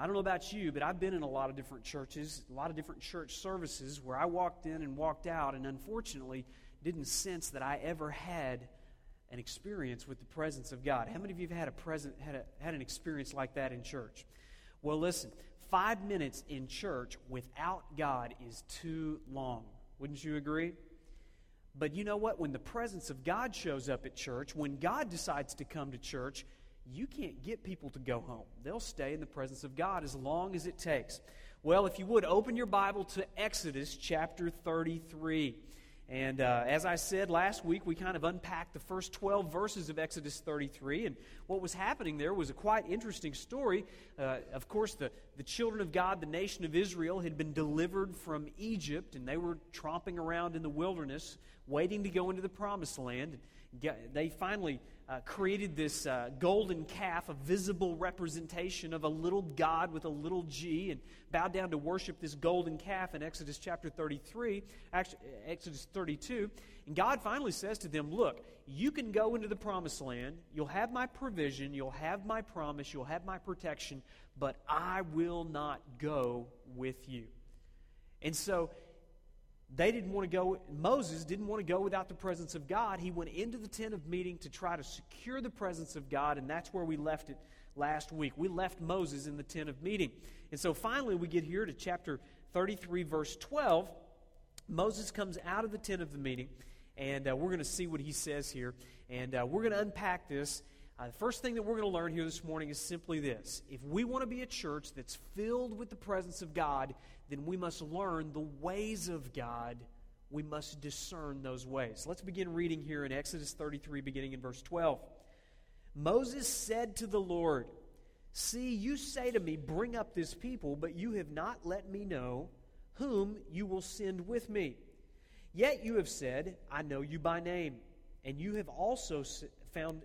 I don't know about you, but I've been in a lot of different churches, a lot of different church services where I walked in and walked out and unfortunately didn't sense that I ever had an experience with the presence of God. How many of you have had an experience like that in church? Well, listen, 5 minutes in church without God is too long. Wouldn't you agree? But you know what? When the presence of God shows up at church, when God decides to come to church, you can't get people to go home. They'll stay in the presence of God as long as it takes. Well, if you would, open your Bible to Exodus chapter 33. And as I said last week, we kind of unpacked the first 12 verses of Exodus 33. And what was happening there was a quite interesting story. Of course, the children of God, the nation of Israel, had been delivered from Egypt, and they were tromping around in the wilderness, waiting to go into the promised land. They finally created this golden calf, a visible representation of a little God with a little g, and bowed down to worship this golden calf in Exodus chapter 33, actually Exodus 32. And God finally says to them, look, you can go into the promised land, you'll have my provision, you'll have my promise, you'll have my protection, but I will not go with you. And so they didn't want to go. Moses didn't want to go without the presence of God. He went into the tent of meeting to try to secure the presence of God, and that's where we left it last week. We left Moses in the tent of meeting. And so finally we get here to chapter 33, verse 12. Moses comes out of the tent of the meeting, and we're going to see what he says here. And we're going to unpack this. The first thing that we're going to learn here this morning is simply this. If we want to be a church that's filled with the presence of God, then we must learn the ways of God. We must discern those ways. Let's begin reading here in Exodus 33, beginning in verse 12. Moses said to the Lord, see, you say to me, bring up this people, but you have not let me know whom you will send with me. Yet you have said, I know you by name, and you have also found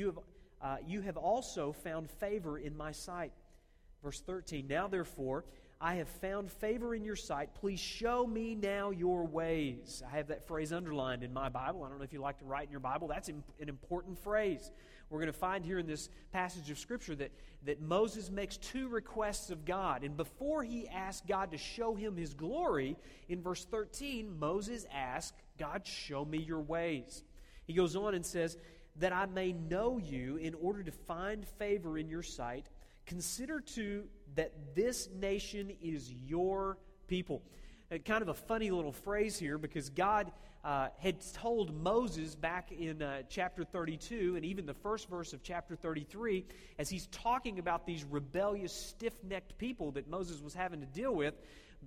favor in my sight. Verse 13, now therefore, I have found favor in your sight. Please show me now your ways. I have that phrase underlined in my Bible. I don't know if you like to write in your Bible. That's an important phrase. We're going to find here in this passage of Scripture that Moses makes two requests of God. And before he asked God to show him his glory, in verse 13, Moses asked, God, show me your ways. He goes on and says, that I may know you in order to find favor in your sight. Consider too that this nation is your people. Kind of a funny little phrase here, because God had told Moses back in chapter 32 and even the first verse of chapter 33, as he's talking about these rebellious, stiff-necked people that Moses was having to deal with,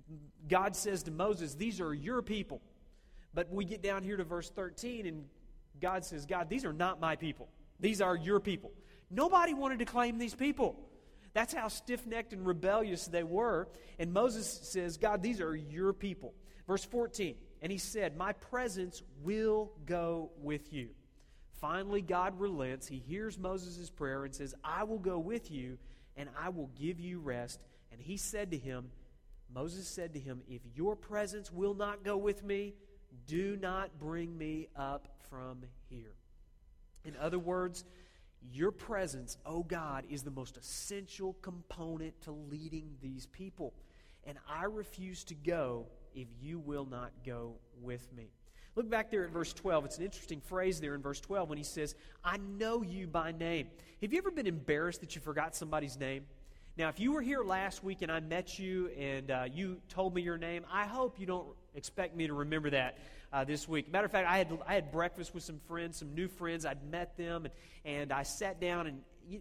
God says to Moses, these are your people. But we get down here to verse 13 and God says, God, these are not my people. These are your people. Nobody wanted to claim these people. That's how stiff-necked and rebellious they were. And Moses says, God, these are your people. Verse 14, and he said, my presence will go with you. Finally, God relents. He hears Moses' prayer and says, I will go with you, and I will give you rest. And he said to him, Moses said to him, if your presence will not go with me, do not bring me up from here. In other words, your presence, oh God, is the most essential component to leading these people. And I refuse to go if you will not go with me. Look back there at verse 12. It's an interesting phrase there in verse 12 when he says, I know you by name. Have you ever been embarrassed that you forgot somebody's name? Now, if you were here last week and I met you and you told me your name, I hope you don't expect me to remember that this week. Matter of fact, I had breakfast with some friends, some new friends. I'd met them, and I sat down, and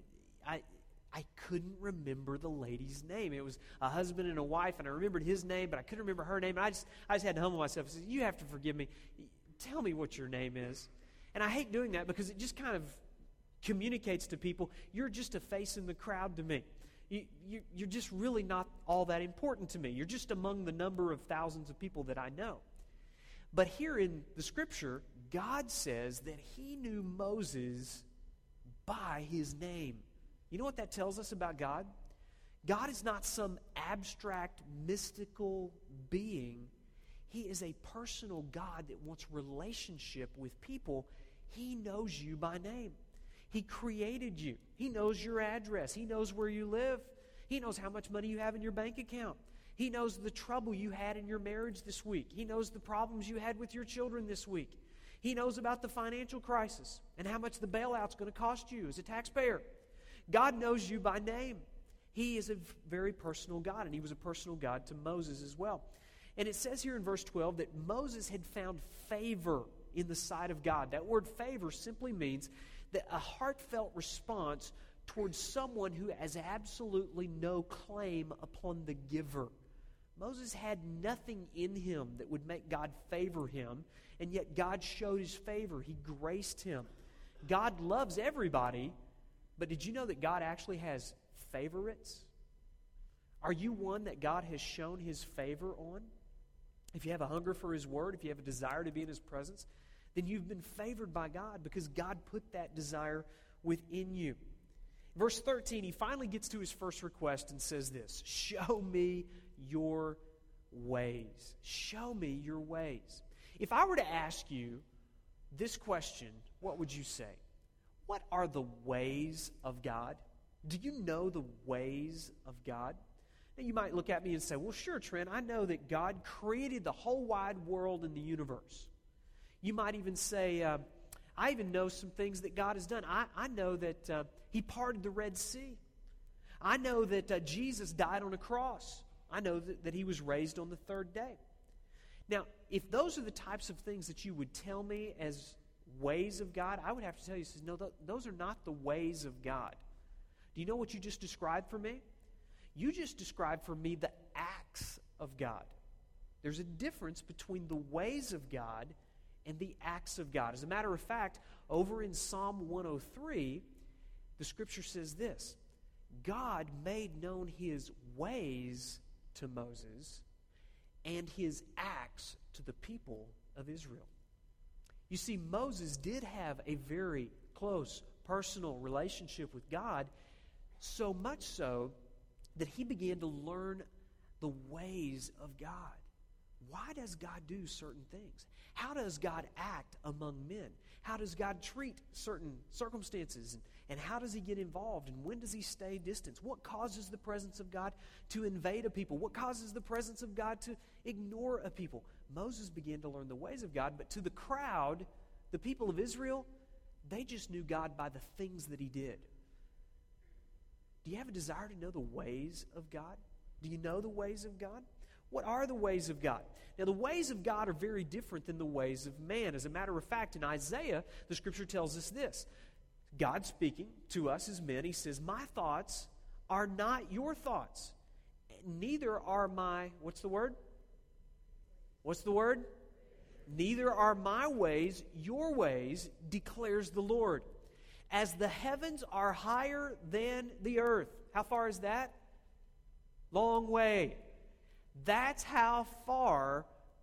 I couldn't remember the lady's name. It was a husband and a wife, and I remembered his name, but I couldn't remember her name. And I just had to humble myself and say, you have to forgive me. Tell me what your name is. And I hate doing that because it just kind of communicates to people, you're just a face in the crowd to me. You're just really not all that important to me. You're just among the number of thousands of people that I know. But here in the Scripture, God says that he knew Moses by his name. You know what that tells us about God? God is not some abstract, mystical being. He is a personal God that wants relationship with people. He knows you by name. He created you. He knows your address. He knows where you live. He knows how much money you have in your bank account. He knows the trouble you had in your marriage this week. He knows the problems you had with your children this week. He knows about the financial crisis and how much the bailout's going to cost you as a taxpayer. God knows you by name. He is a very personal God, and He was a personal God to Moses as well. And it says here in verse 12 that Moses had found favor in the sight of God. That word favor simply means that a heartfelt response towards someone who has absolutely no claim upon the giver. Moses had nothing in him that would make God favor him, and yet God showed His favor. He graced him. God loves everybody, but did you know that God actually has favorites? Are you one that God has shown His favor on? If you have a hunger for His Word, if you have a desire to be in His presence, then you've been favored by God because God put that desire within you. Verse 13, he finally gets to his first request and says this, show me your ways. Show me your ways. If I were to ask you this question, what would you say? What are the ways of God? Do you know the ways of God? Now you might look at me and say, well, sure, Trent, I know that God created the whole wide world and the universe. You might even say, I even know some things that God has done. I know that He parted the Red Sea. I know that Jesus died on a cross. I know that He was raised on the third day. Now, if those are the types of things that you would tell me as ways of God, I would have to tell you, no, those are not the ways of God. Do you know what you just described for me? You just described for me the acts of God. There's a difference between the ways of God and the acts of God. As a matter of fact, over in Psalm 103, the Scripture says this, God made known His ways to Moses and His acts to the people of Israel. You see, Moses did have a very close personal relationship with God, so much so that he began to learn the ways of God. Why does God do certain things? How does God act among men? How does God treat certain circumstances? And how does He get involved? And when does He stay distant? What causes the presence of God to invade a people? What causes the presence of God to ignore a people? Moses began to learn the ways of God, but to the crowd, the people of Israel, they just knew God by the things that He did. Do you have a desire to know the ways of God? Do you know the ways of God? What are the ways of God? Now, the ways of God are very different than the ways of man. As a matter of fact, in Isaiah, the Scripture tells us this. God speaking to us as men, He says, my thoughts are not your thoughts. Neither are my, what's the word? What's the word? Neither are my ways your ways, declares the Lord. As the heavens are higher than the earth. How far is that? Long way. That's how far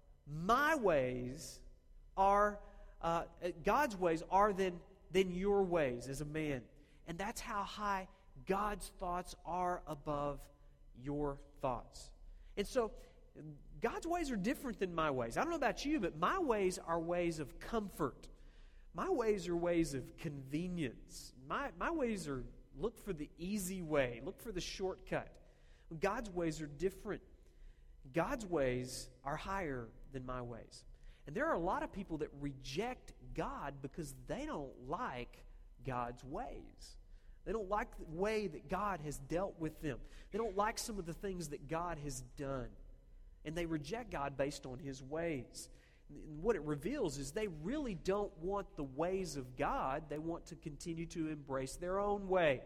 my ways are, God's ways are than your ways as a man. And that's how high God's thoughts are above your thoughts. And so, God's ways are different than my ways. I don't know about you, but my ways are ways of comfort. My ways are ways of convenience. My ways are look for the easy way, look for the shortcut. God's ways are different. God's ways are higher than my ways. And there are a lot of people that reject God because they don't like God's ways. They don't like the way that God has dealt with them. They don't like some of the things that God has done. And they reject God based on His ways. And what it reveals is they really don't want the ways of God. They want to continue to embrace their own way.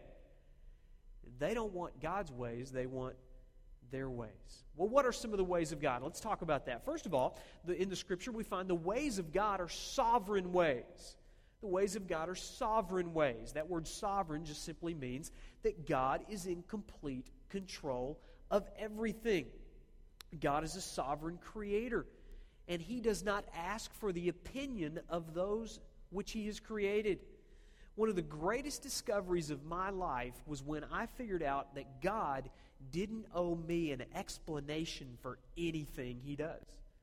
They don't want God's ways. They want their ways. Well, what are some of the ways of God? Let's talk about that. First of all, in the Scripture we find the ways of God are sovereign ways. The ways of God are sovereign ways. That word sovereign just simply means that God is in complete control of everything. God is a sovereign creator, and He does not ask for the opinion of those which He has created. One of the greatest discoveries of my life was when I figured out that God didn't owe me an explanation for anything He does.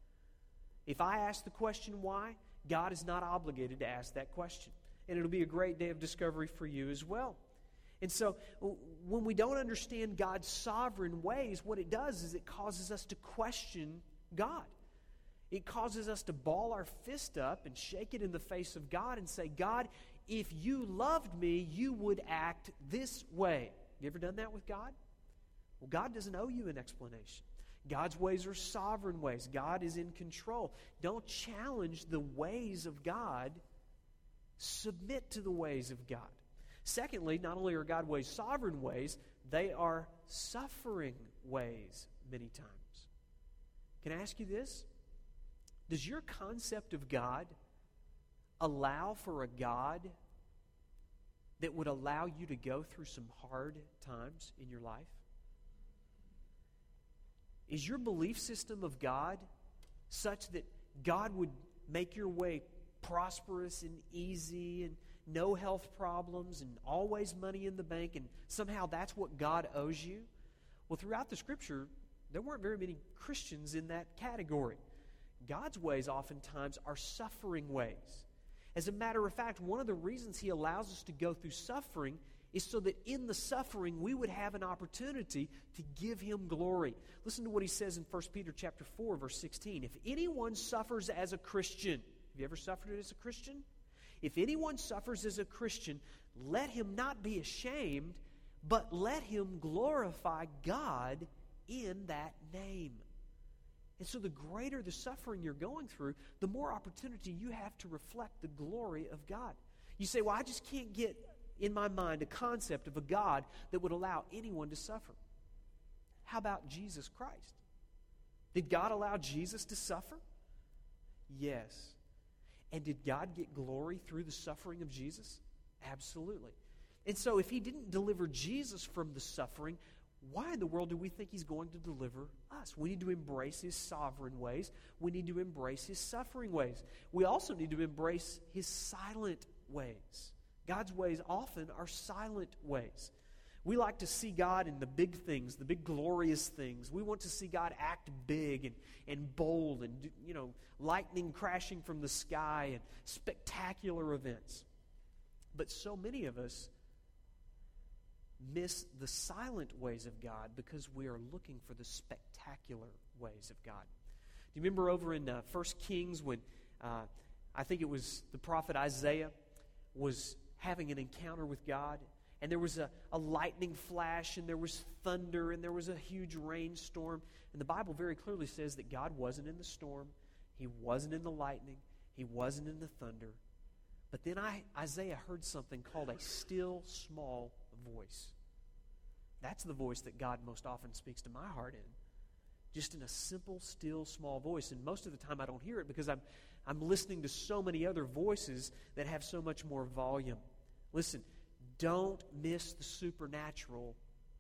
If I ask the question why, God is not obligated to ask that question. And it'll be a great day of discovery for you as well. And so when we don't understand God's sovereign ways, what it does is it causes us to question God. It causes us to ball our fist up and shake it in the face of God and say, God, if you loved me, you would act this way. You ever done that with God? Well, God doesn't owe you an explanation. God's ways are sovereign ways. God is in control. Don't challenge the ways of God. Submit to the ways of God. Secondly, not only are God's ways sovereign ways, they are suffering ways many times. Can I ask you this? Does your concept of God allow for a God that would allow you to go through some hard times in your life? Is your belief system of God such that God would make your way prosperous and easy and no health problems and always money in the bank, and somehow that's what God owes you? Well, throughout the Scripture, there weren't very many Christians in that category. God's ways oftentimes are suffering ways. As a matter of fact, one of the reasons He allows us to go through suffering is so that in the suffering we would have an opportunity to give Him glory. Listen to what He says in 1 Peter chapter 4, verse 16. If anyone suffers as a Christian, have you ever suffered as a Christian? If anyone suffers as a Christian, let him not be ashamed, but let him glorify God in that name. And so the greater the suffering you're going through, the more opportunity you have to reflect the glory of God. You say, well, I just can't get in my mind a concept of a God that would allow anyone to suffer. How about Jesus Christ? Did God allow Jesus to suffer? Yes. And did God get glory through the suffering of Jesus? Absolutely. And so if He didn't deliver Jesus from the suffering, why in the world do we think He's going to deliver us? We need to embrace His sovereign ways. We need to embrace His suffering ways. We also need to embrace His silent ways. God's ways often are silent ways. We like to see God in the big things, the big glorious things. We want to see God act big and bold and, lightning crashing from the sky and spectacular events. But so many of us miss the silent ways of God because we are looking for the spectacular ways of God. Do you remember over in 1 Kings when I think it was the prophet Isaiah was having an encounter with God? And there was a lightning flash, and there was thunder, and there was a huge rainstorm. And the Bible very clearly says that God wasn't in the storm. He wasn't in the lightning. He wasn't in the thunder. But then Isaiah heard something called a still, small voice. That's the voice that God most often speaks to my heart in. Just in a simple, still, small voice. And most of the time I don't hear it because I'm listening to so many other voices that have so much more volume. Listen, don't miss the supernatural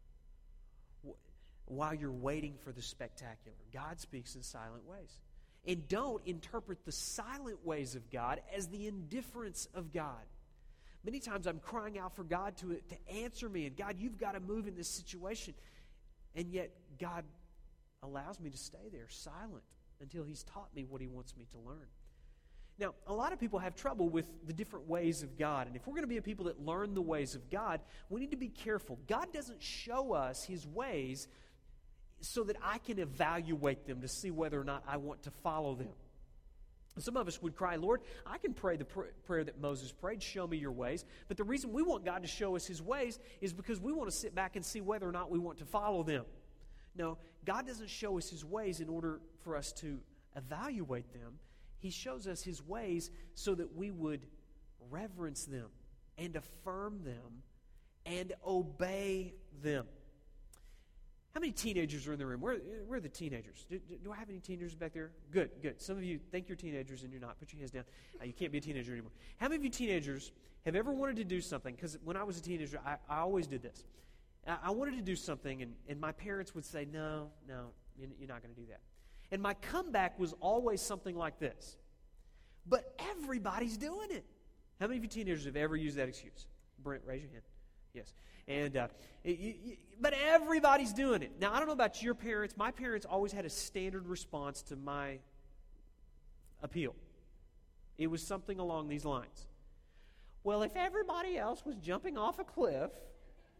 while you're waiting for the spectacular. God speaks in silent ways. And don't interpret the silent ways of God as the indifference of God. Many times I'm crying out for God to answer me, and God, you've got to move in this situation. And yet God allows me to stay there silent until He's taught me what He wants me to learn. Now, a lot of people have trouble with the different ways of God. And if we're going to be a people that learn the ways of God, we need to be careful. God doesn't show us His ways so that I can evaluate them to see whether or not I want to follow them. Some of us would cry, Lord, I can pray the prayer that Moses prayed, show me your ways. But the reason we want God to show us His ways is because we want to sit back and see whether or not we want to follow them. No, God doesn't show us His ways in order for us to evaluate them. He shows us His ways so that we would reverence them and affirm them and obey them. How many teenagers are in the room? Where are the teenagers? Do I have any teenagers back there? Good. Some of you think you're teenagers and you're not. Put your hands down. You can't be a teenager anymore. How many of you teenagers have ever wanted to do something? Because when I was a teenager, I always did this. I wanted to do something, and my parents would say, no, you're not going to do that. And my comeback was always something like this. But everybody's doing it. How many of you teenagers have ever used that excuse? Brent, raise your hand. Yes. And but everybody's doing it. Now, I don't know about your parents. My parents always had a standard response to my appeal. It was something along these lines. Well, if everybody else was jumping off a cliff,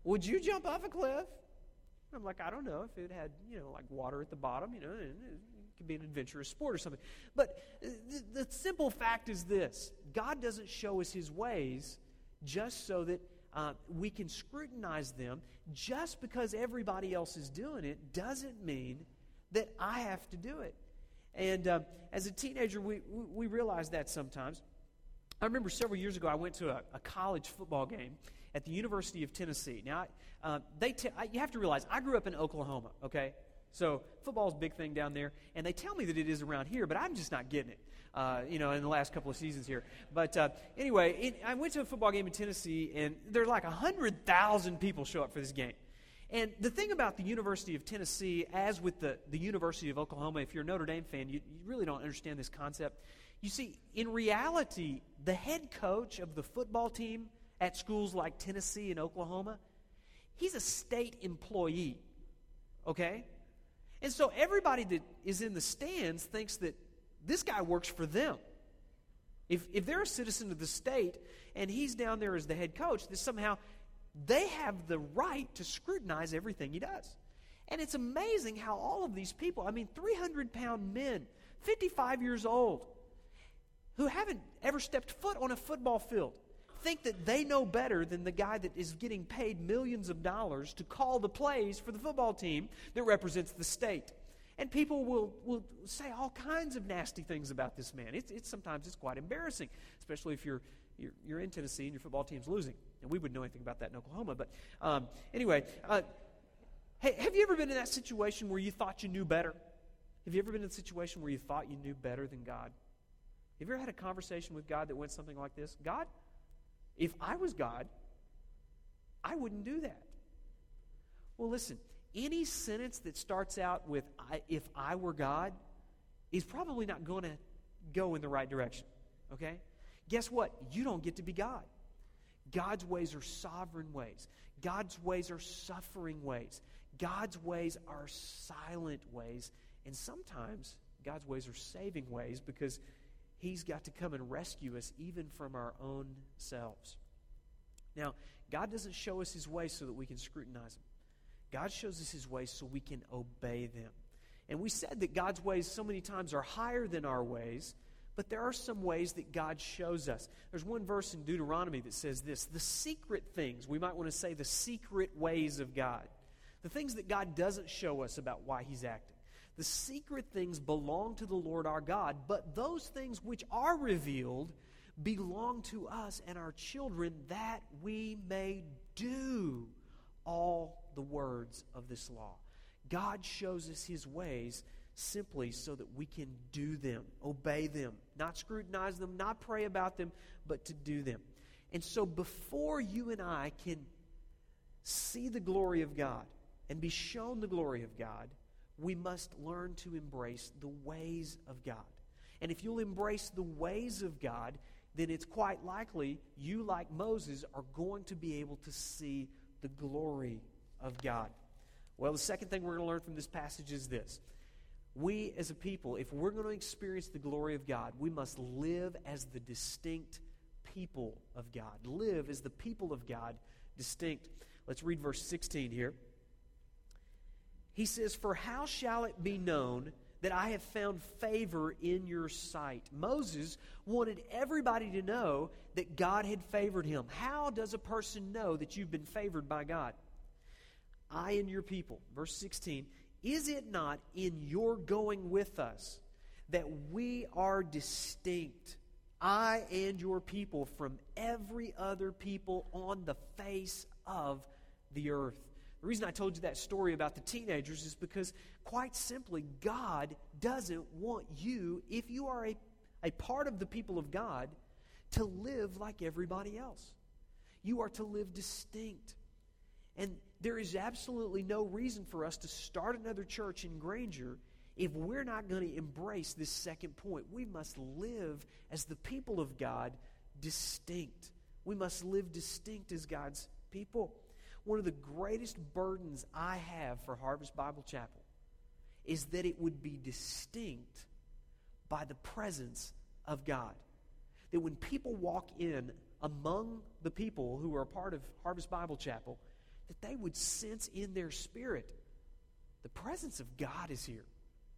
would you jump off a cliff? I'm like, I don't know if it had, like water at the bottom, and it could be an adventurous sport or something. But the simple fact is this: God doesn't show us His ways just so that we can scrutinize them. Just because everybody else is doing it doesn't mean that I have to do it. And as a teenager, we realize that sometimes. I remember several years ago, I went to a college football game at the University of Tennessee. Now, you have to realize, I grew up in Oklahoma, okay? So football's a big thing down there, and they tell me that it is around here, but I'm just not getting it, in the last couple of seasons here. But anyway, I went to a football game in Tennessee, and there are like 100,000 people show up for this game. And the thing about the University of Tennessee, as with the University of Oklahoma, if you're a Notre Dame fan, you really don't understand this concept. You see, in reality, the head coach of the football team at schools like Tennessee and Oklahoma, he's a state employee, okay? And so everybody that is in the stands thinks that this guy works for them. If they're a citizen of the state and he's down there as the head coach, that somehow they have the right to scrutinize everything he does. And it's amazing how all of these people, 300-pound men, 55 years old, who haven't ever stepped foot on a football field, think that they know better than the guy that is getting paid millions of dollars to call the plays for the football team that represents the state. And people will say all kinds of nasty things about this man. Sometimes it's quite embarrassing, especially if you're in Tennessee and your football team's losing. And we wouldn't know anything about that in Oklahoma. But anyway, hey, have you ever been in that situation where you thought you knew better? Have you ever been in a situation where you thought you knew better than God? Have you ever had a conversation with God that went something like this? God, if I was God, I wouldn't do that. Well, listen, any sentence that starts out with, if I were God, is probably not going to go in the right direction, okay? Guess what? You don't get to be God. God's ways are sovereign ways. God's ways are suffering ways. God's ways are silent ways. And sometimes God's ways are saving ways because He's got to come and rescue us even from our own selves. Now, God doesn't show us His ways so that we can scrutinize them. God shows us His ways so we can obey them. And we said that God's ways so many times are higher than our ways, but there are some ways that God shows us. There's one verse in Deuteronomy that says this: the secret things, we might want to say the secret ways of God, the things that God doesn't show us about why He's acting. The secret things belong to the Lord our God, but those things which are revealed belong to us and our children, that we may do all the words of this law. God shows us His ways simply so that we can do them, obey them, not scrutinize them, not pray about them, but to do them. And so before you and I can see the glory of God and be shown the glory of God, we must learn to embrace the ways of God. And if you'll embrace the ways of God, then it's quite likely you, like Moses, are going to be able to see the glory of God. Well, the second thing we're going to learn from this passage is this. We as a people, if we're going to experience the glory of God, we must live as the distinct people of God. Live as the people of God, distinct. Let's read verse 16 here. He says, "For how shall it be known that I have found favor in your sight?" Moses wanted everybody to know that God had favored him. How does a person know that you've been favored by God? I and your people. Verse 16, "Is it not in your going with us that we are distinct, I and your people, from every other people on the face of the earth?" The reason I told you that story about the teenagers is because, quite simply, God doesn't want you, if you are a part of the people of God, to live like everybody else. You are to live distinct. And there is absolutely no reason for us to start another church in Granger if we're not going to embrace this second point. We must live as the people of God distinct. We must live distinct as God's people. One of the greatest burdens I have for Harvest Bible Chapel is that it would be distinct by the presence of God. That when people walk in among the people who are a part of Harvest Bible Chapel, that they would sense in their spirit, the presence of God is here.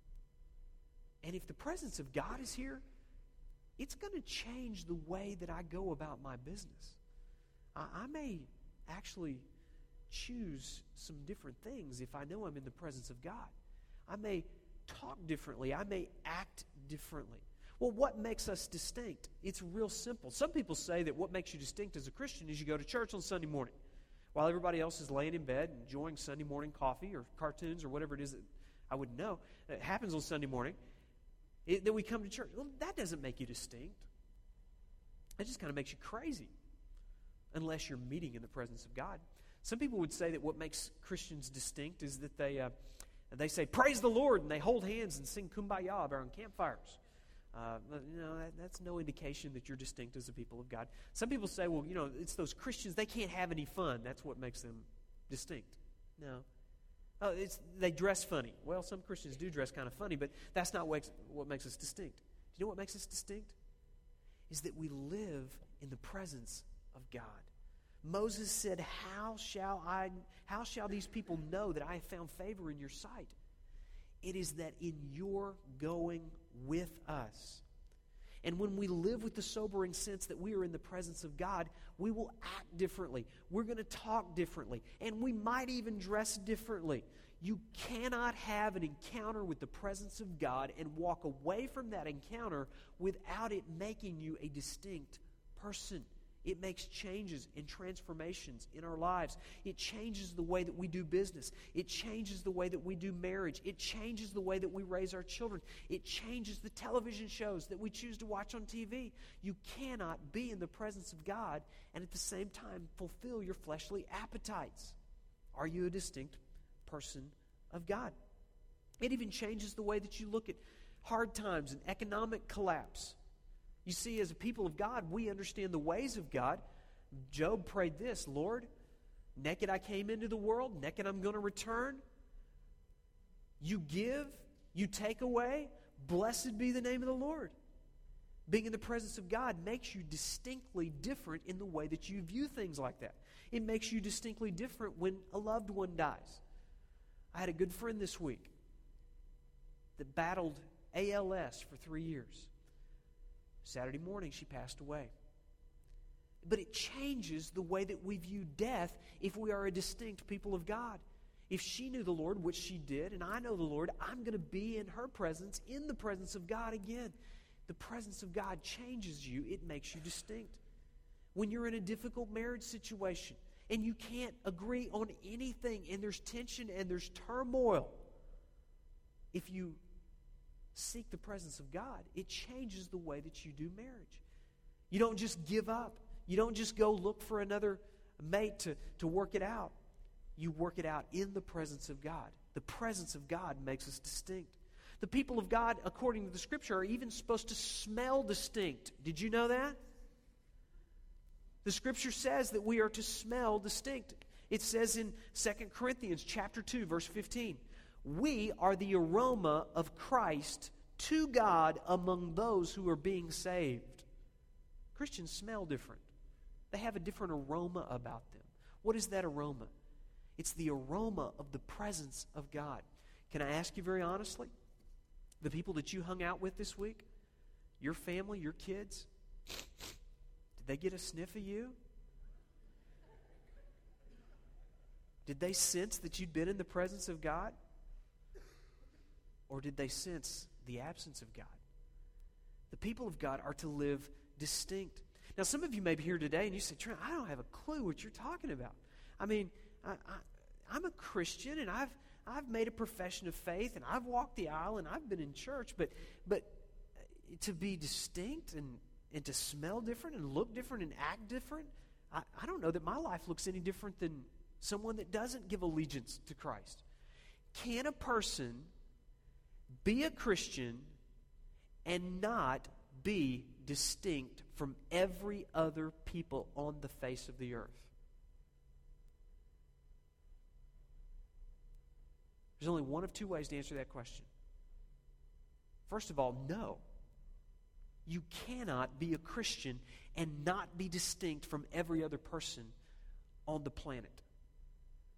And if the presence of God is here, it's going to change the way that I go about my business. I may actually choose some different things if I know I'm in the presence of God. I may talk differently. I may act differently. Well, what makes us distinct? It's real simple. Some people say that what makes you distinct as a Christian is you go to church on Sunday morning while everybody else is laying in bed enjoying Sunday morning coffee or cartoons or whatever it is that I wouldn't know. It happens on Sunday morning. Then we come to church. Well, that doesn't make you distinct. That just kind of makes you crazy unless you're meeting in the presence of God. Some people would say that what makes Christians distinct is that they say, praise the Lord, and they hold hands and sing Kumbaya around campfires. That's no indication that you're distinct as a people of God. Some people say, well, it's those Christians, they can't have any fun. That's what makes them distinct. No. They dress funny. Well, some Christians do dress kind of funny, but that's not what makes us distinct. Do you know what makes us distinct? Is that we live in the presence of God. Moses said, how shall these people know that I have found favor in your sight? It is that in your going with us. And when we live with the sobering sense that we are in the presence of God, we will act differently. We're going to talk differently. And we might even dress differently. You cannot have an encounter with the presence of God and walk away from that encounter without it making you a distinct person. It makes changes and transformations in our lives. It changes the way that we do business. It changes the way that we do marriage. It changes the way that we raise our children. It changes the television shows that we choose to watch on TV. You cannot be in the presence of God and at the same time fulfill your fleshly appetites. Are you a distinct person of God? It even changes the way that you look at hard times and economic collapse. You see, as a people of God, we understand the ways of God. Job prayed this, Lord, naked I came into the world, naked I'm going to return. You give, you take away. Blessed be the name of the Lord. Being in the presence of God makes you distinctly different in the way that you view things like that. It makes you distinctly different when a loved one dies. I had a good friend this week that battled ALS for 3 years. Saturday morning, she passed away. But it changes the way that we view death if we are a distinct people of God. If she knew the Lord, which she did, and I know the Lord, I'm going to be in her presence, in the presence of God again. The presence of God changes you. It makes you distinct. When you're in a difficult marriage situation and you can't agree on anything and there's tension and there's turmoil, if you seek the presence of God, it changes the way that you do marriage. You don't just give up. You don't just go look for another mate to work it out. You work it out in the presence of God. The presence of God makes us distinct. The people of God, according to the Scripture, are even supposed to smell distinct. Did you know that? The Scripture says that we are to smell distinct. It says in 2 Corinthians chapter 2, verse 15, we are the aroma of Christ to God among those who are being saved. Christians smell different. They have a different aroma about them. What is that aroma? It's the aroma of the presence of God. Can I ask you very honestly, the people that you hung out with this week, your family, your kids, did they get a sniff of you? Did they sense that you'd been in the presence of God? Or did they sense the absence of God? The people of God are to live distinct. Now, some of you may be here today and you say, Trent, I don't have a clue what you're talking about. I mean, I'm a Christian and I've made a profession of faith and I've walked the aisle and I've been in church, but to be distinct and to smell different and look different and act different, I don't know that my life looks any different than someone that doesn't give allegiance to Christ. Can a person be a Christian and not be distinct from every other people on the face of the earth? There's only one of two ways to answer that question. First of all, no. You cannot be a Christian and not be distinct from every other person on the planet.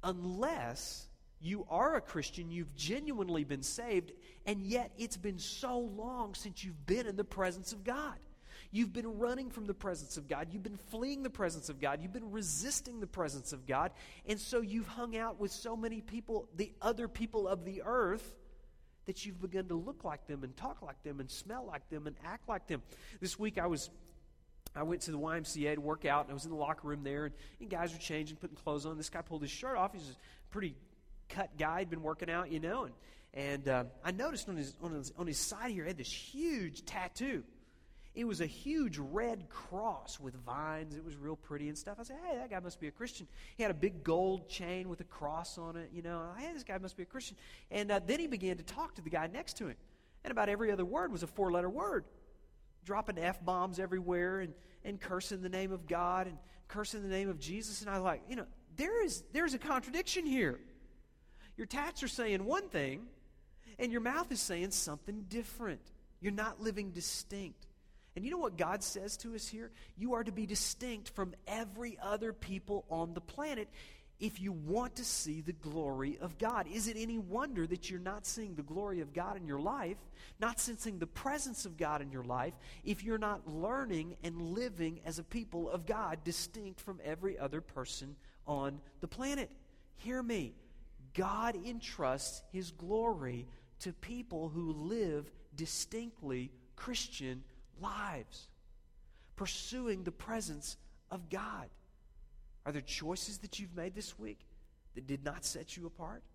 unless you are a Christian, you've genuinely been saved, and yet it's been so long since you've been in the presence of God. You've been running from the presence of God. You've been fleeing the presence of God. You've been resisting the presence of God. And so you've hung out with so many people, the other people of the earth, that you've begun to look like them and talk like them and smell like them and act like them. This week I went to the YMCA to work out, and I was in the locker room there, and guys were changing, putting clothes on. This guy pulled his shirt off. He's a pretty cut guy. He'd been working out, and I noticed on his side here, he had this huge tattoo. It was a huge red cross with vines. It was real pretty and stuff. I said, hey, that guy must be a Christian. He had a big gold chain with a cross on it. Hey, this guy must be a Christian. And then he began to talk to the guy next to him. And about every other word was a 4-letter word. Dropping F-bombs everywhere and cursing the name of God and cursing the name of Jesus. And I was like, there's a contradiction here. Your tats are saying one thing, and your mouth is saying something different. You're not living distinct. And you know what God says to us here? You are to be distinct from every other people on the planet if you want to see the glory of God. Is it any wonder that you're not seeing the glory of God in your life, not sensing the presence of God in your life, if you're not learning and living as a people of God, distinct from every other person on the planet? Hear me. God entrusts His glory to people who live distinctly Christian lives, pursuing the presence of God. Are there choices that you've made this week that did not set you apart?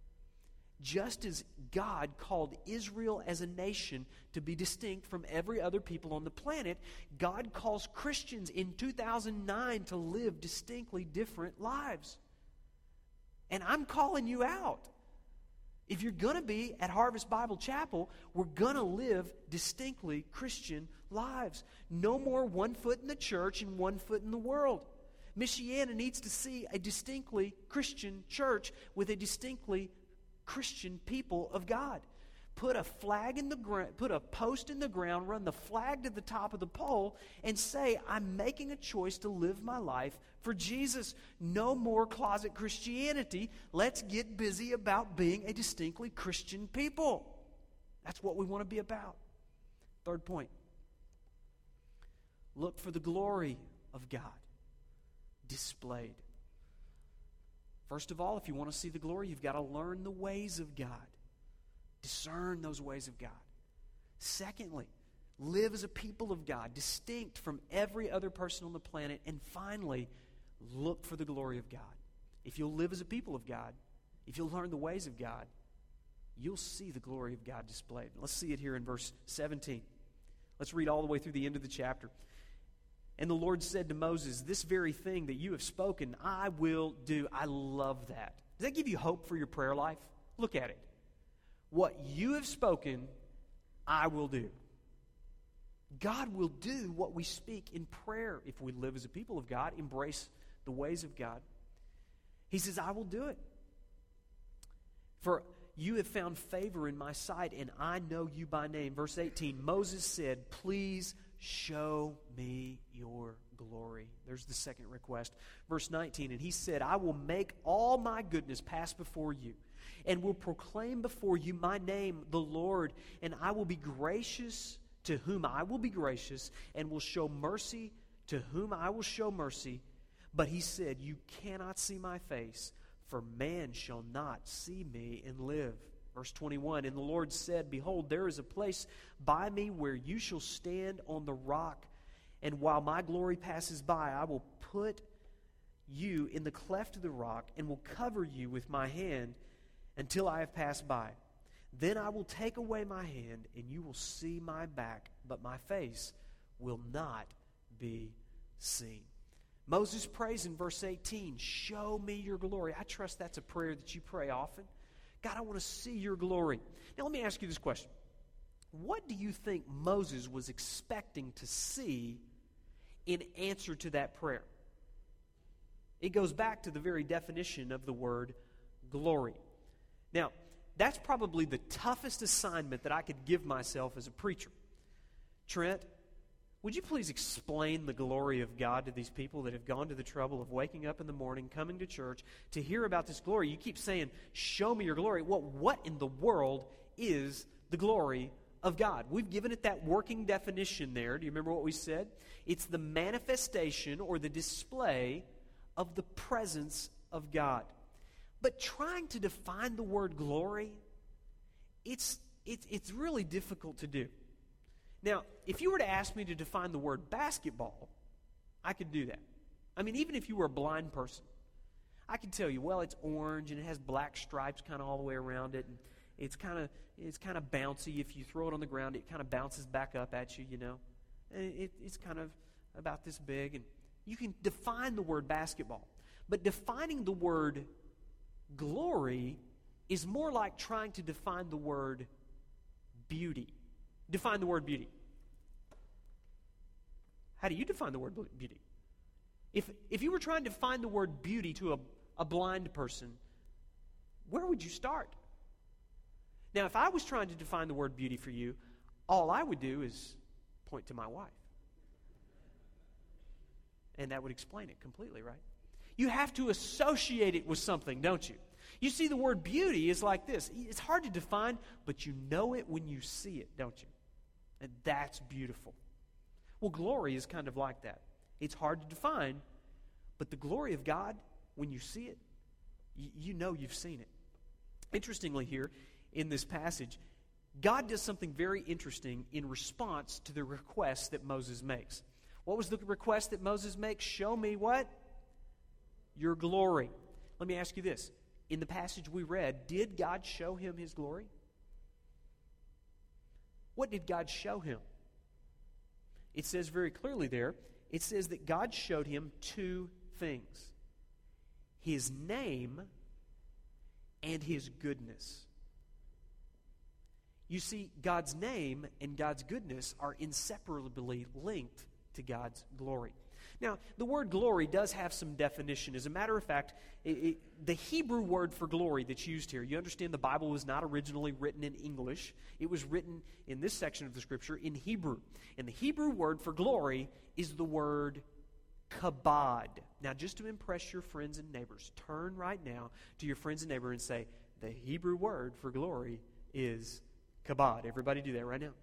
Just as God called Israel as a nation to be distinct from every other people on the planet, God calls Christians in 2009 to live distinctly different lives. And I'm calling you out. If you're going to be at Harvest Bible Chapel, we're going to live distinctly Christian lives. No more one foot in the church and one foot in the world. Michiana needs to see a distinctly Christian church with a distinctly Christian people of God. Put a flag in the ground, put a post in the ground, run the flag to the top of the pole, and say, I'm making a choice to live my life for Jesus. No more closet Christianity. Let's get busy about being a distinctly Christian people. That's what we want to be about. Third point. Look for the glory of God displayed. First of all, if you want to see the glory, you've got to learn the ways of God. Discern those ways of God. Secondly, live as a people of God, distinct from every other person on the planet. And finally, look for the glory of God. If you'll live as a people of God, if you'll learn the ways of God, you'll see the glory of God displayed. Let's see it here in verse 17. Let's read all the way through the end of the chapter. And the Lord said to Moses, this very thing that you have spoken, I will do. I love that. Does that give you hope for your prayer life? Look at it. What you have spoken, I will do. God will do what we speak in prayer if we live as a people of God, embrace the ways of God. He says, I will do it. For you have found favor in my sight, and I know you by name. Verse 18, Moses said, please show me your glory. There's the second request. Verse 19, and he said, I will make all my goodness pass before you, and will proclaim before you my name, the Lord, and I will be gracious to whom I will be gracious, and will show mercy to whom I will show mercy. But he said, you cannot see my face, for man shall not see me and live. Verse 21, and the Lord said, behold, there is a place by me where you shall stand on the rock, and while my glory passes by, I will put you in the cleft of the rock, and will cover you with my hand until I have passed by. Then I will take away my hand, and you will see my back, but my face will not be seen. Moses prays in verse 18, show me your glory. I trust that's a prayer that you pray often. God, I want to see your glory. Now let me ask you this question. What do you think Moses was expecting to see in answer to that prayer? It goes back to the very definition of the word glory. Now, that's probably the toughest assignment that I could give myself as a preacher. Trent, would you please explain the glory of God to these people that have gone to the trouble of waking up in the morning, coming to church, to hear about this glory? You keep saying, show me your glory. Well, what in the world is the glory of God? We've given it that working definition there. Do you remember what we said? It's the manifestation or the display of the presence of God. But trying to define the word glory, it's really difficult to do. Now, if you were to ask me to define the word basketball, I could do that. I mean, even if you were a blind person, I could tell you, well, it's orange and it has black stripes kind of all the way around it, and it's kind of bouncy. If you throw it on the ground, it kind of bounces back up at you, you know. And it's kind of about this big, and you can define the word basketball. But defining the word glory is more like trying to define the word beauty. Define the word beauty. How do you define the word beauty? If you were trying to define the word beauty to a blind person, where would you start? Now, if I was trying to define the word beauty for you, all I would do is point to my wife. And that would explain it completely, right? You have to associate it with something, don't you? You see, the word beauty is like this. It's hard to define, but you know it when you see it, don't you? And that's beautiful. Well, glory is kind of like that. It's hard to define, but the glory of God, when you see it, you know you've seen it. Interestingly here, in this passage, God does something very interesting in response to the request that Moses makes. What was the request that Moses makes? Show me what? Your glory. Let me ask you this. In the passage we read, did God show him his glory? What did God show him? It says very clearly there, it says that God showed him two things. His name and his goodness. You see, God's name and God's goodness are inseparably linked to God's glory. Now, the word glory does have some definition. As a matter of fact, the Hebrew word for glory that's used here, you understand the Bible was not originally written in English. It was written in this section of the Scripture in Hebrew. And the Hebrew word for glory is the word kabod. Now, just to impress your friends and neighbors, turn right now to your friends and neighbor and say, the Hebrew word for glory is kabod. Everybody do that right now.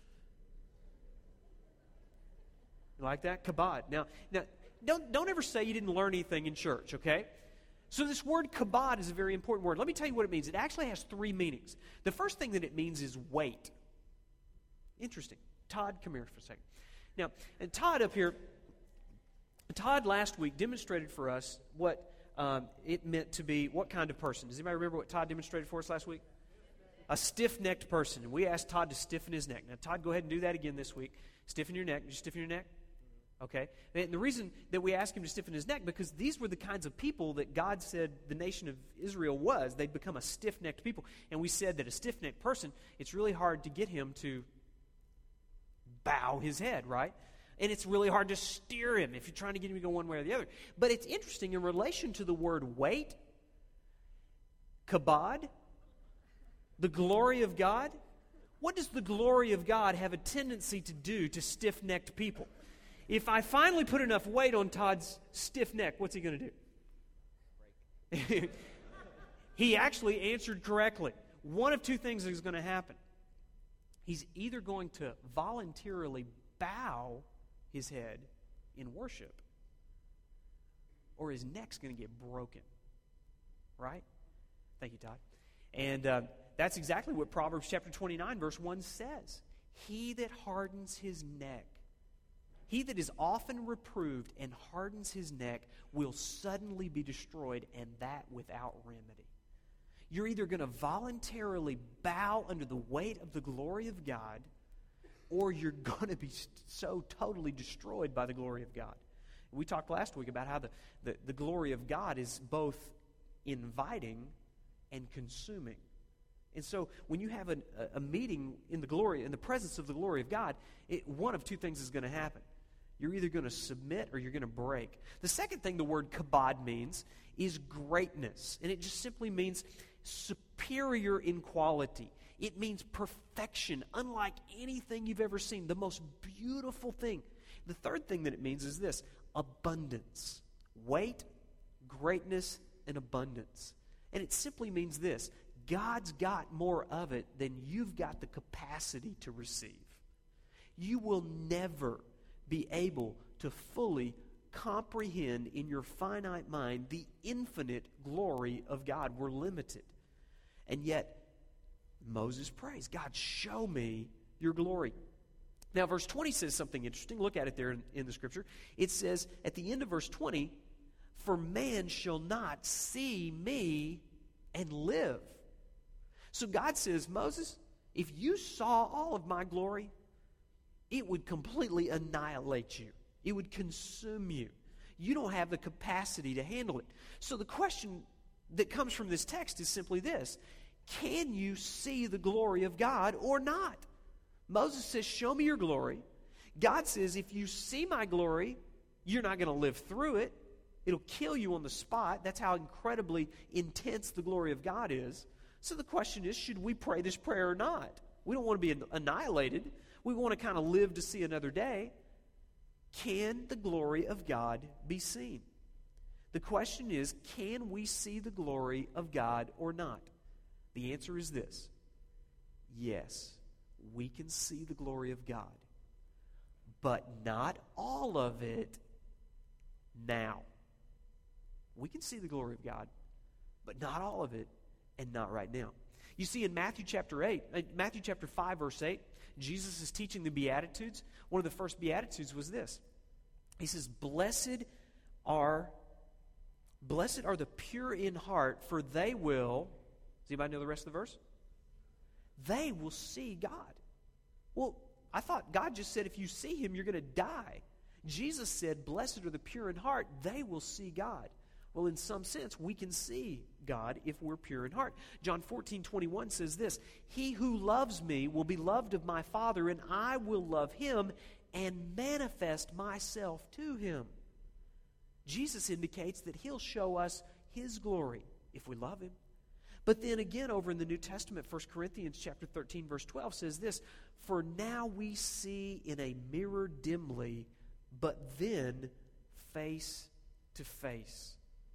You like that? Kabod. Now, don't ever say you didn't learn anything in church, okay? So this word kabod is a very important word. Let me tell you what it means. It actually has three meanings. The first thing that it means is weight. Interesting. Todd, come here for a second. Now, and Todd up here, Todd last week demonstrated for us what it meant to be, what kind of person. Does anybody remember what Todd demonstrated for us last week? A stiff-necked person. And we asked Todd to stiffen his neck. Now, Todd, go ahead and do that again this week. Stiffen your neck. Did you stiffen your neck? Okay? And the reason that we asked him to stiffen his neck, because these were the kinds of people that God said the nation of Israel was. They'd become a stiff-necked people. And we said that a stiff-necked person, it's really hard to get him to bow his head, right? And it's really hard to steer him if you're trying to get him to go one way or the other. But it's interesting in relation to the word weight, kabod, the glory of God. What does the glory of God have a tendency to do to stiff-necked people? If I finally put enough weight on Todd's stiff neck, what's he going to do? He actually answered correctly. One of two things is going to happen. He's either going to voluntarily bow his head in worship, or his neck's going to get broken. Right? Thank you, Todd. And that's exactly what Proverbs chapter 29, verse 1 says. He that hardens his neck, he that is often reproved and hardens his neck will suddenly be destroyed, and that without remedy. You're either going to voluntarily bow under the weight of the glory of God, or you're going to be so totally destroyed by the glory of God. We talked last week about how the glory of God is both inviting and consuming. And so when you have a meeting in the glory, in the presence of the glory of God, one of two things is going to happen. You're either going to submit or you're going to break. The second thing the word kabod means is greatness. And it just simply means superior in quality. It means perfection, unlike anything you've ever seen. The most beautiful thing. The third thing that it means is this: abundance. Weight, greatness, and abundance. And it simply means this: God's got more of it than you've got the capacity to receive. You will never be able to fully comprehend in your finite mind the infinite glory of God. We're limited. And yet, Moses prays, God, show me your glory. Now, verse 20 says something interesting. Look at it there in the Scripture. It says, at the end of verse 20, for man shall not see me and live. So God says, Moses, if you saw all of my glory, it would completely annihilate you. It would consume you. You don't have the capacity to handle it. So the question that comes from this text is simply this: can you see the glory of God or not? Moses says, show me your glory. God says, if you see my glory, you're not going to live through it. It'll kill you on the spot. That's how incredibly intense the glory of God is. So the question is, should we pray this prayer or not? We don't want to be annihilated. We want to kind of live to see another day. Can the glory of God be seen? The question is, can we see the glory of God or not? The answer is this: yes, we can see the glory of God, but not all of it now. We can see the glory of God, but not all of it, and not right now. You see, in Matthew chapter 5, verse 8, Jesus is teaching the Beatitudes. One of the first Beatitudes was this. He says, Blessed are the pure in heart, for they will... Does anybody know the rest of the verse? They will see God. Well, I thought God just said if you see Him, you're going to die. Jesus said, Blessed are the pure in heart, they will see God. Well, in some sense, we can see God if we're pure in heart. John 14:21 says this: He who loves me will be loved of my Father, and I will love him and manifest myself to him. Jesus indicates that He'll show us His glory if we love Him. But then again, over in the New Testament, 1 Corinthians chapter 13, verse 12 says this: For now we see in a mirror dimly, but then face to face.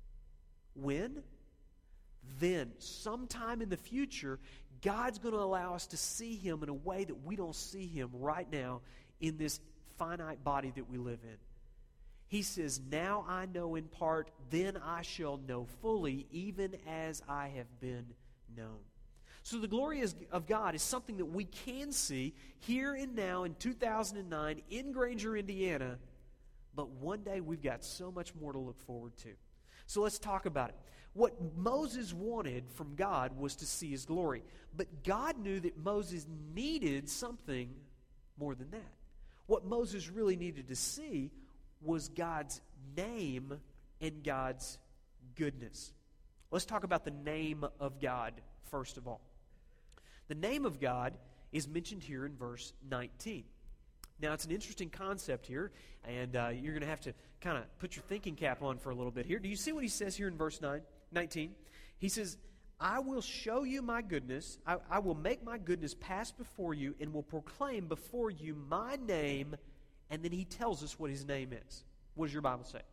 When? Then, sometime in the future, God's going to allow us to see Him in a way that we don't see Him right now in this finite body that we live in. He says, now I know in part, then I shall know fully, even as I have been known. So the glory of God is something that we can see here and now in 2009 in Granger, Indiana, but one day we've got so much more to look forward to. So let's talk about it. What Moses wanted from God was to see His glory, but God knew that Moses needed something more than that. What Moses really needed to see was God's name and God's goodness. Let's talk about the name of God first of all. The name of God is mentioned here in verse 19. Now, it's an interesting concept here, and you're going to have to kind of put your thinking cap on for a little bit here. Do you see what he says here in verse 19? He says, I will show you my goodness. I will make my goodness pass before you and will proclaim before you my name. And then he tells us what his name is. What does your Bible say?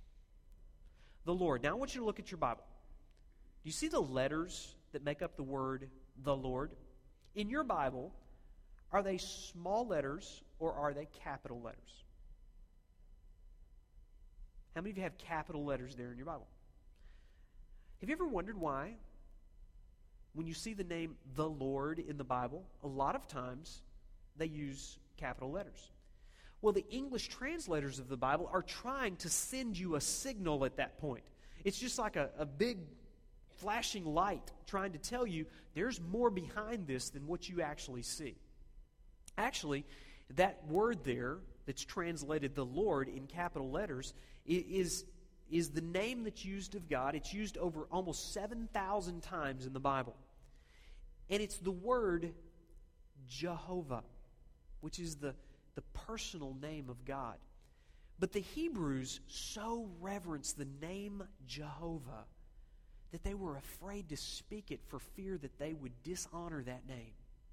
The Lord. Now I want you to look at your Bible. Do you see the letters that make up the word the Lord? In your Bible, are they small letters or are they capital letters? How many of you have capital letters there in your Bible? Have you ever wondered why, when you see the name the Lord in the Bible, a lot of times they use capital letters? Well, the English translators of the Bible are trying to send you a signal at that point. It's just like a big flashing light trying to tell you there's more behind this than what you actually see. Actually, that word there that's translated the Lord in capital letters is the name that's used of God. It's used over almost 7,000 times in the Bible. And it's the word Jehovah, which is the personal name of God. But the Hebrews so reverence the name Jehovah that they were afraid to speak it for fear that they would dishonor that name.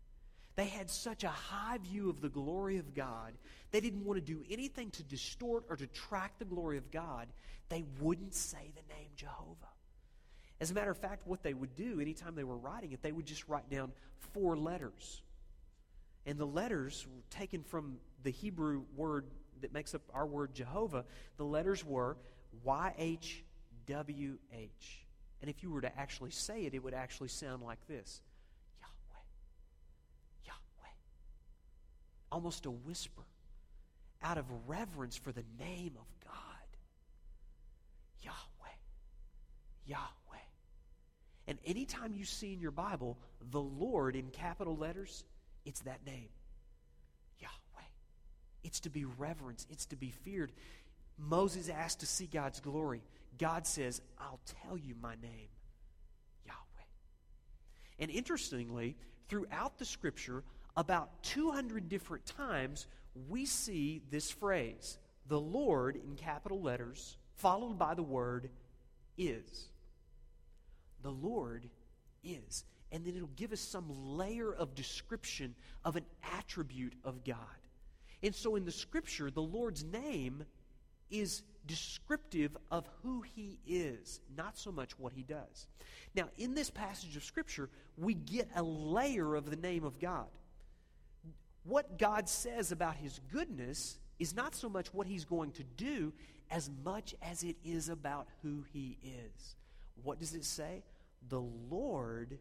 They had such a high view of the glory of God, they didn't want to do anything to distort or detract the glory of God. They wouldn't say the name Jehovah. As a matter of fact, what they would do anytime they were writing it, they would just write down 4 letters. And the letters were taken from the Hebrew word that makes up our word Jehovah. The letters were YHWH. And if you were to actually say it, it would actually sound like this. Yahweh. Yahweh. Almost a whisper out of reverence for the name of God. Yahweh. Yahweh. And anytime you see in your Bible the Lord in capital letters, it's that name. Yahweh. It's to be reverenced. It's to be feared. Moses asked to see God's glory. God says, I'll tell you my name, Yahweh. And interestingly, throughout the Scripture, about 200 different times, we see this phrase, the Lord in capital letters, followed by the word is. The Lord is. And then it'll give us some layer of description of an attribute of God. And so in the Scripture, the Lord's name is descriptive of who He is, not so much what He does. Now, in this passage of Scripture, we get a layer of the name of God. What God says about His goodness is not so much what He's going to do as much as it is about who He is. What does it say? The Lord,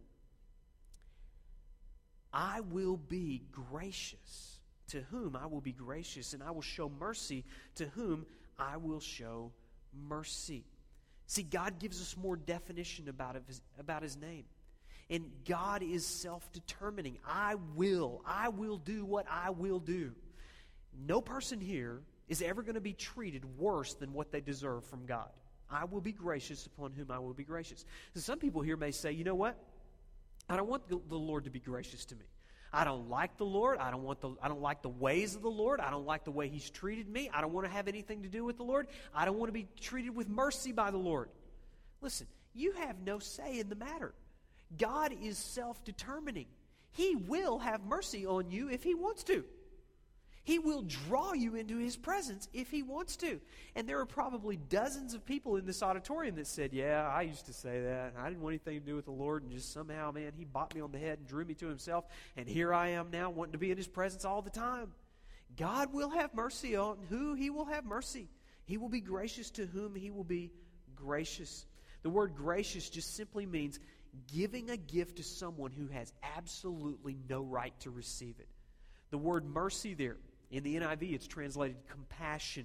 I will be gracious to whom I will be gracious, and I will show mercy to whom I will show mercy. See, God gives us more definition about His name. And God is self-determining. I will do what I will do. No person here is ever going to be treated worse than what they deserve from God. I will be gracious upon whom I will be gracious. So some people here may say, you know what? I don't want the Lord to be gracious to me. I don't like the Lord. I don't like the ways of the Lord. I don't like the way He's treated me. I don't want to have anything to do with the Lord. I don't want to be treated with mercy by the Lord. Listen, you have no say in the matter. God is self-determining. He will have mercy on you if He wants to. He will draw you into His presence if He wants to. And there are probably dozens of people in this auditorium that said, yeah, I used to say that. I didn't want anything to do with the Lord, and just somehow, man, He bopped me on the head and drew me to Himself, and here I am now wanting to be in His presence all the time. God will have mercy on who He will have mercy. He will be gracious to whom He will be gracious. The word gracious just simply means giving a gift to someone who has absolutely no right to receive it. The word mercy there, in the NIV, it's translated compassion.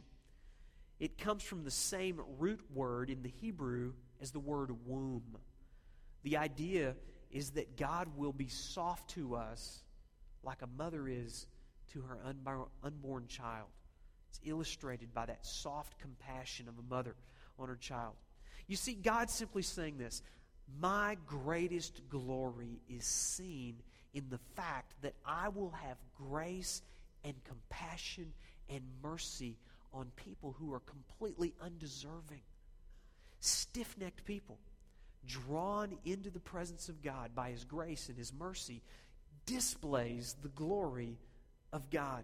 It comes from the same root word in the Hebrew as the word womb. The idea is that God will be soft to us like a mother is to her unborn child. It's illustrated by that soft compassion of a mother on her child. You see, God's simply saying this: my greatest glory is seen in the fact that I will have grace and compassion and mercy on people who are completely undeserving. Stiff-necked people drawn into the presence of God by His grace and His mercy displays the glory of God.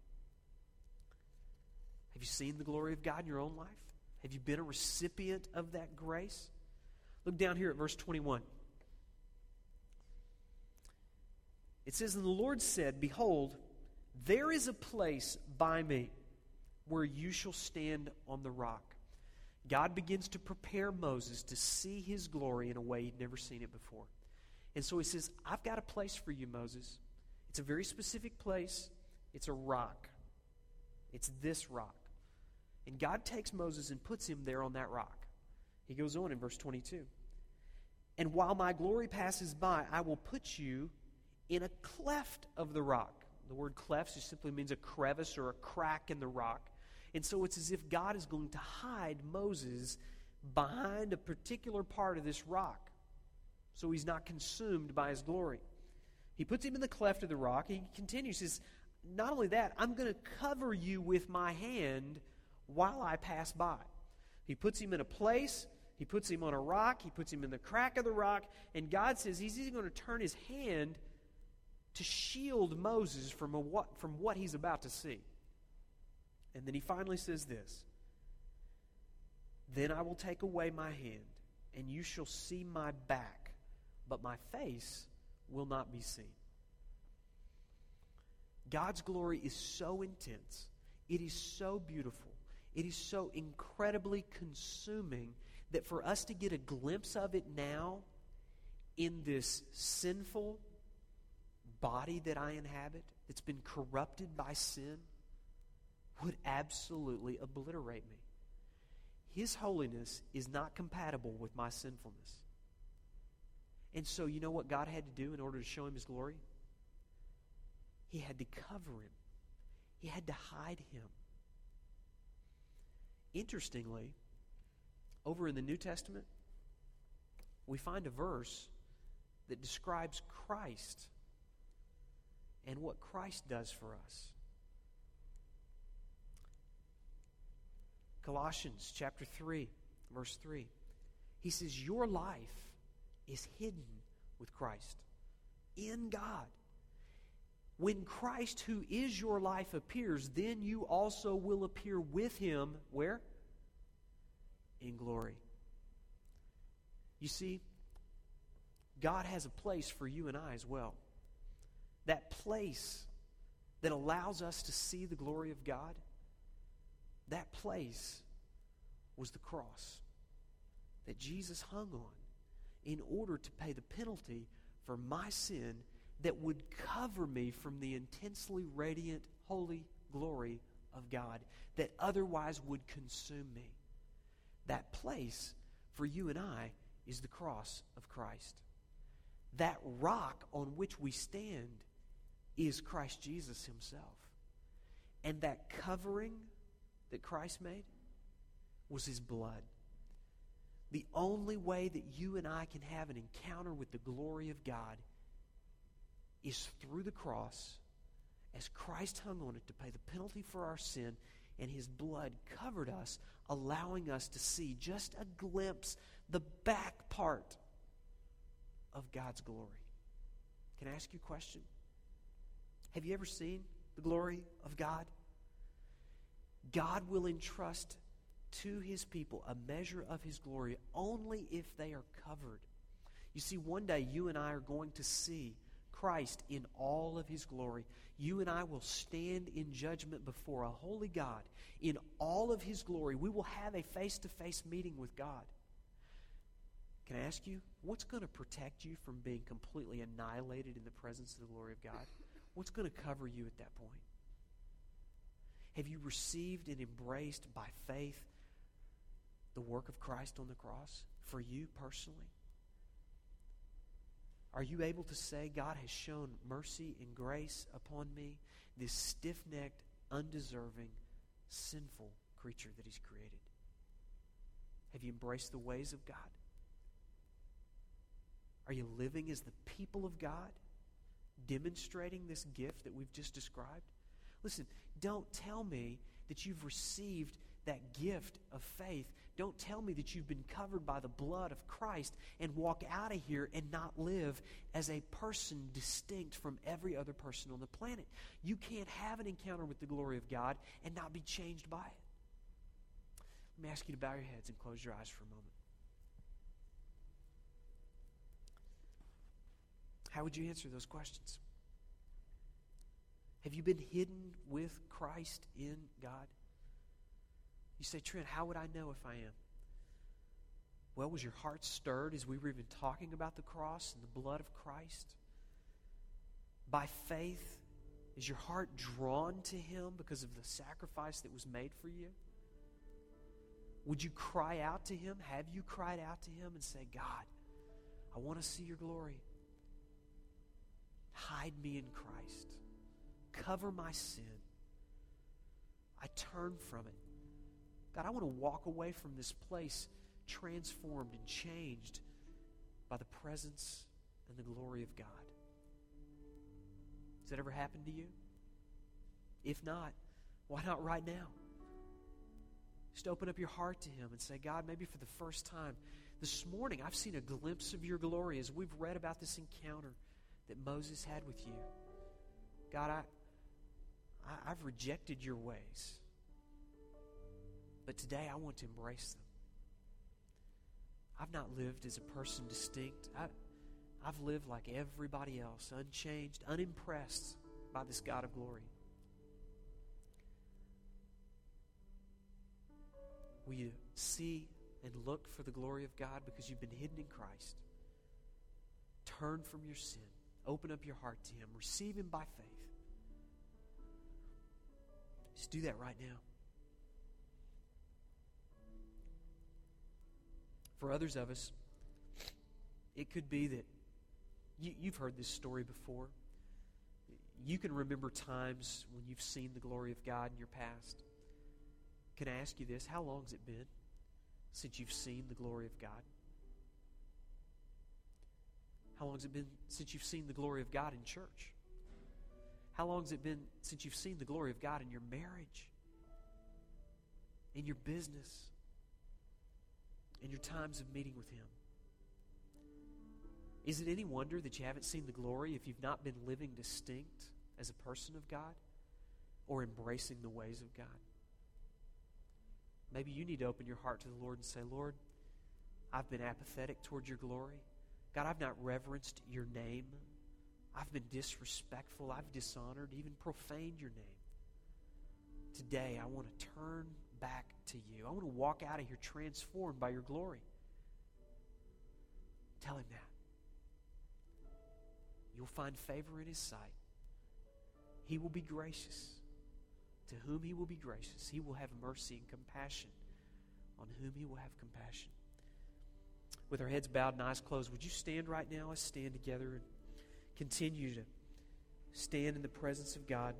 Have you seen the glory of God in your own life? Have you been a recipient of that grace? Look down here at verse 21. It says, and the Lord said, behold, there is a place by me where you shall stand on the rock. God begins to prepare Moses to see His glory in a way he'd never seen it before. And so He says, I've got a place for you, Moses. It's a very specific place. It's a rock. It's this rock. And God takes Moses and puts him there on that rock. He goes on in verse 22. And while my glory passes by, I will put you in a cleft of the rock. The word cleft just simply means a crevice or a crack in the rock. And so it's as if God is going to hide Moses behind a particular part of this rock, so he's not consumed by His glory. He puts him in the cleft of the rock. He continues, says, not only that, I'm going to cover you with my hand while I pass by. He puts him in a place. He puts him on a rock. He puts him in the crack of the rock. And God says He's even going to turn His hand to shield Moses from what he's about to see. And then he finally says this, "Then I will take away my hand, and you shall see my back, but my face will not be seen." God's glory is so intense. It is so beautiful. It is so incredibly consuming that for us to get a glimpse of it now in this sinful body that I inhabit, that's been corrupted by sin, would absolutely obliterate me. His holiness is not compatible with my sinfulness. And so you know what God had to do in order to show him his glory? He had to cover him. He had to hide him. Interestingly, over in the New Testament, we find a verse that describes Christ and what Christ does for us. Colossians chapter 3, verse 3. He says, "Your life is hidden with Christ in God. When Christ, who is your life, appears, then you also will appear with him," where? In glory. You see, God has a place for you and I as well. That place that allows us to see the glory of God, that place was the cross that Jesus hung on in order to pay the penalty for my sin that would cover me from the intensely radiant, holy glory of God that otherwise would consume me. That place for you and I is the cross of Christ. That rock on which we stand is Christ Jesus himself. And that covering that Christ made was his blood. The only way that you and I can have an encounter with the glory of God is through the cross, as Christ hung on it to pay the penalty for our sin, and his blood covered us, allowing us to see just a glimpse, the back part of God's glory. Can I ask you a question? Have you ever seen the glory of God? God will entrust to his people a measure of his glory only if they are covered. You see, one day you and I are going to see Christ in all of his glory. You and I will stand in judgment before a holy God in all of his glory. We will have a face-to-face meeting with God. Can I ask you, what's going to protect you from being completely annihilated in the presence of the glory of God? What's going to cover you at that point? Have you received and embraced by faith the work of Christ on the cross for you personally? Are you able to say, God has shown mercy and grace upon me, this stiff-necked, undeserving, sinful creature that he's created? Have you embraced the ways of God? Are you living as the people of God, demonstrating this gift that we've just described? Listen, don't tell me that you've received that gift of faith. Don't tell me that you've been covered by the blood of Christ and walk out of here and not live as a person distinct from every other person on the planet. You can't have an encounter with the glory of God and not be changed by it. Let me ask you to bow your heads and close your eyes for a moment. How would you answer those questions? Have you been hidden with Christ in God? You say, Trent, how would I know if I am? Well, was your heart stirred as we were even talking about the cross and the blood of Christ? By faith, is your heart drawn to him because of the sacrifice that was made for you? Would you cry out to him? Have you cried out to him and say, God, I want to see your glory. Hide me in Christ. Cover my sin. I turn from it. God, I want to walk away from this place transformed and changed by the presence and the glory of God. Has that ever happened to you? If not, why not right now? Just open up your heart to him and say, God, maybe for the first time this morning I've seen a glimpse of your glory as we've read about this encounter that Moses had with you. God, I've rejected your ways. But today I want to embrace them. I've not lived as a person distinct. I've lived like everybody else, unchanged, unimpressed by this God of glory. Will you see and look for the glory of God because you've been hidden in Christ? Turn from your sin. Open up your heart to Him. Receive Him by faith. Just do that right now. For others of us, it could be that you've heard this story before. You can remember times when you've seen the glory of God in your past. Can I ask you this? How long has it been since you've seen the glory of God? How long has it been since you've seen the glory of God in church? How long has it been since you've seen the glory of God in your marriage, in your business, in your times of meeting with Him? Is it any wonder that you haven't seen the glory if you've not been living distinct as a person of God or embracing the ways of God? Maybe you need to open your heart to the Lord and say, Lord, I've been apathetic toward your glory. God, I've not reverenced your name. I've been disrespectful. I've dishonored, even profaned your name. Today, I want to turn back to you. I want to walk out of here transformed by your glory. Tell Him that. You'll find favor in His sight. He will be gracious. To whom He will be gracious, He will have mercy and compassion on whom He will have compassion. With our heads bowed and eyes closed, would you stand right now? Let's stand together and continue to stand in the presence of God.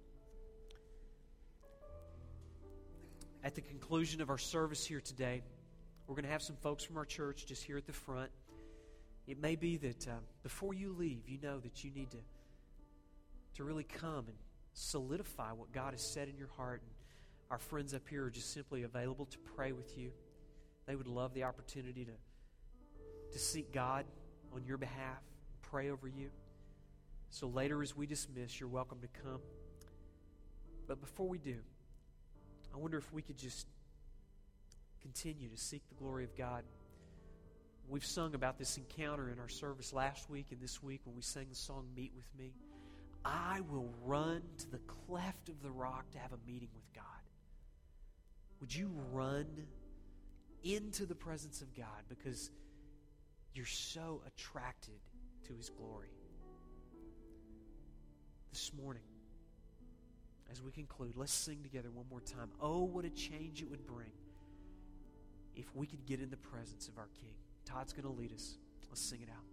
At the conclusion of our service here today, we're going to have some folks from our church just here at the front. It may be that before you leave, you know that you need to really come and solidify what God has said in your heart. And our friends up here are just simply available to pray with you. They would love the opportunity to seek God on your behalf, pray over you. So later as we dismiss, you're welcome to come. But before we do, I wonder if we could just continue to seek the glory of God. We've sung about this encounter in our service last week and this week when we sang the song, Meet With Me. I will run to the cleft of the rock to have a meeting with God. Would you run into the presence of God because you're so attracted to His glory? This morning, as we conclude, let's sing together one more time. Oh, what a change it would bring if we could get in the presence of our King. Todd's going to lead us. Let's sing it out.